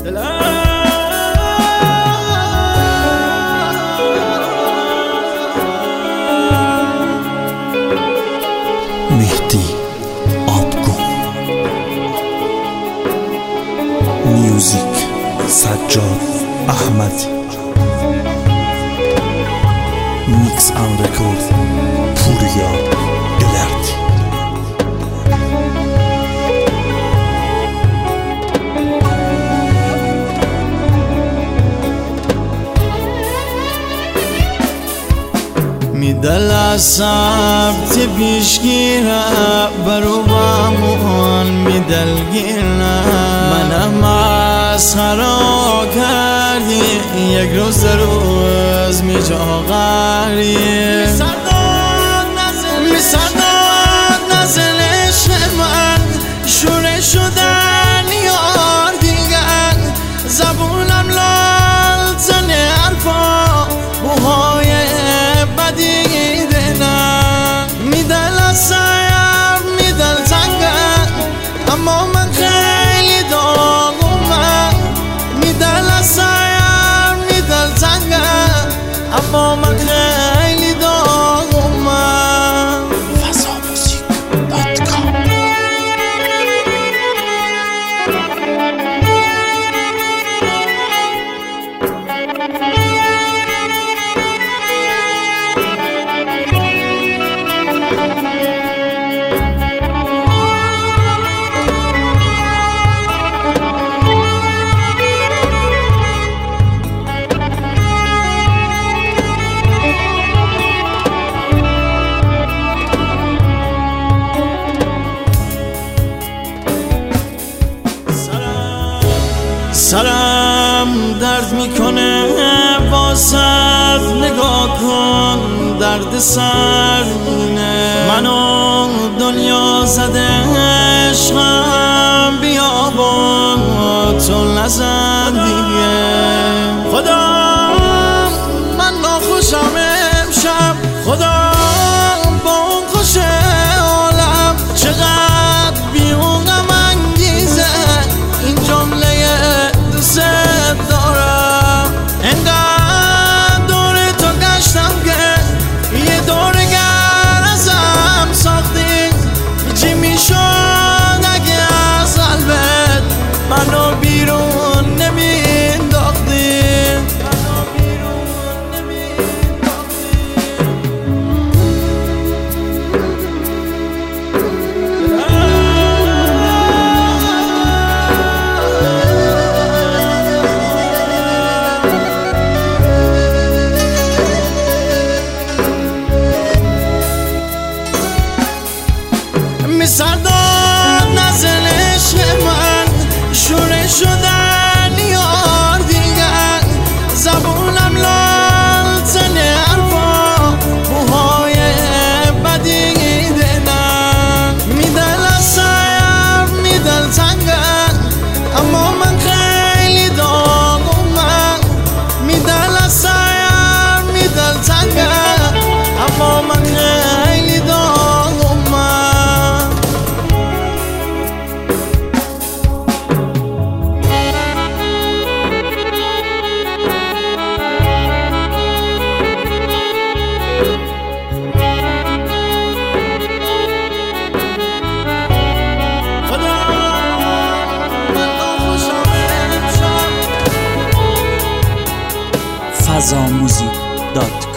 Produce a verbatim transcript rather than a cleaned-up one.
مهدی آبگون. میوزیک سجاد احمدی. میکس اند رکورد پوریا گلردی. می دل عصب تی پیشگیره برو بامون می دل گیره منم مسخرا کردی یک روز روز می جا غری می سرداد نزل عشق من شوره شدن یار دیگر زبونم لال زنه حرفا بوهای بدیده نه میدل از سایم میدل تنگم اما من خیلی داغمم میدل از سایم میدل تنگم اما من خیلی داغمم. فضا موزیک دات کام. سرم درد میکنه واسد نگاه کن درد سر اینه منو دنیا زده عشقم بیا با تو نزن دیگه خدا من ناخوشم امشب خدا با اون خوش عالم چقدر بیونم انگیزه این جمله دوست دارم انقدر دور تو گشتم که یه دورگر ازم ساختی چی میشد اگه از قلبت منو بیرون نمینداختی می سرداد نزل عشق من شوره شدن یار دیگر زبونم لال زنه حرفا بوهای بدیده نه میدل از سایم میدل تنگم اما من خیلی داغمم میدل از سایم میدل تنگم اما من خیلی داغمم. فضا موزیک دات